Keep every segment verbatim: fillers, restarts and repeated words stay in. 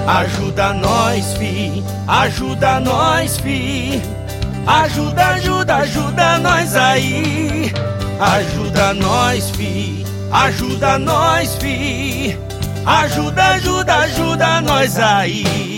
Ajuda nós, fi, ajuda nós, fi. Ajuda, ajuda, ajuda nós aí. Ajuda nós, fi, ajuda nós, fi. Ajuda, ajuda, ajuda nós aí.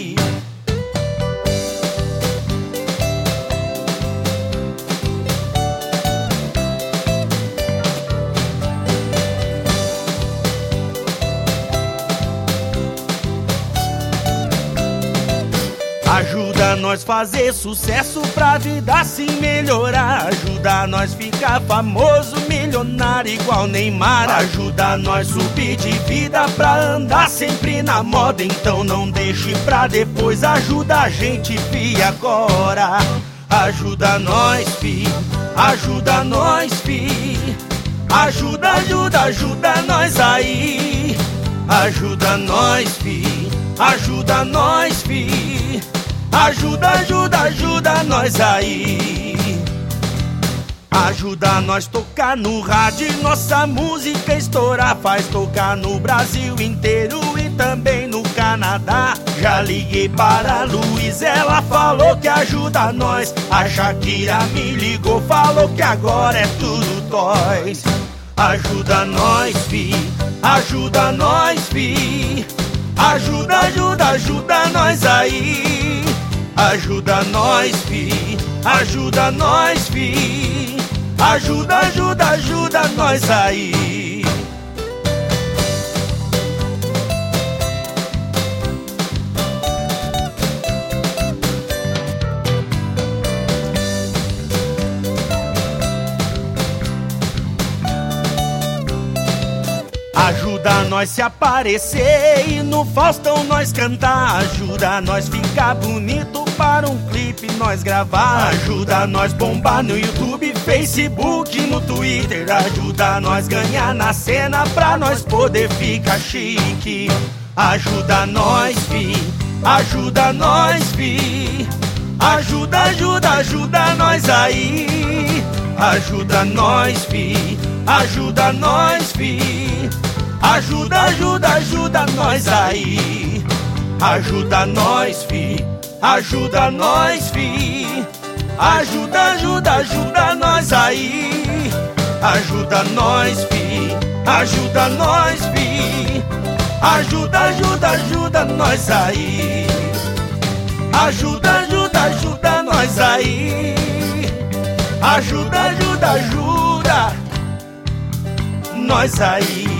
Ajuda nós fazer sucesso pra vida se melhorar. Ajuda nós ficar famoso, milionário igual Neymar. Ajuda nós subir de vida pra andar sempre na moda. Então não deixe pra depois, ajuda a gente, fi, agora. Ajuda nós, fi, ajuda nós, fi. Ajuda, ajuda, ajuda nós aí. Ajuda nós, fi, ajuda nós, fi. Ajuda, ajuda, ajuda nós aí. Ajuda nós tocar no rádio, nossa música estourar. Faz tocar no Brasil inteiro e também no Canadá. Já liguei para a Luiz, ela falou que ajuda nós. A Shakira me ligou, falou que agora é tudo toys. Ajuda nós, fi, ajuda nós, fi. Ajuda, ajuda, ajuda nós aí. Ajuda nós, fi, ajuda nós, fi. Ajuda, ajuda, ajuda nós aí. Ajuda nós se aparecer e no Faustão nós cantar. Ajuda nós ficar bonito para um clipe nós gravar. Ajuda nós bombar no YouTube, Facebook, no Twitter. Ajuda nós ganhar na cena pra nós poder ficar chique. Ajuda nós, fi, ajuda nós, fi. Ajuda, ajuda, ajuda nós aí. Ajuda nós, fi, ajuda nós, fi. Ajuda, ajuda, ajuda nós aí. Ajuda nós, fi, ajuda nós, fi. Ajuda, ajuda, ajuda nós aí. Ajuda nós, fi, ajuda nós, fi. Ajuda, ajuda, ajuda nós aí. Ajuda, ajuda, ajuda nós aí. Ajuda, ajuda, ajuda nós aí.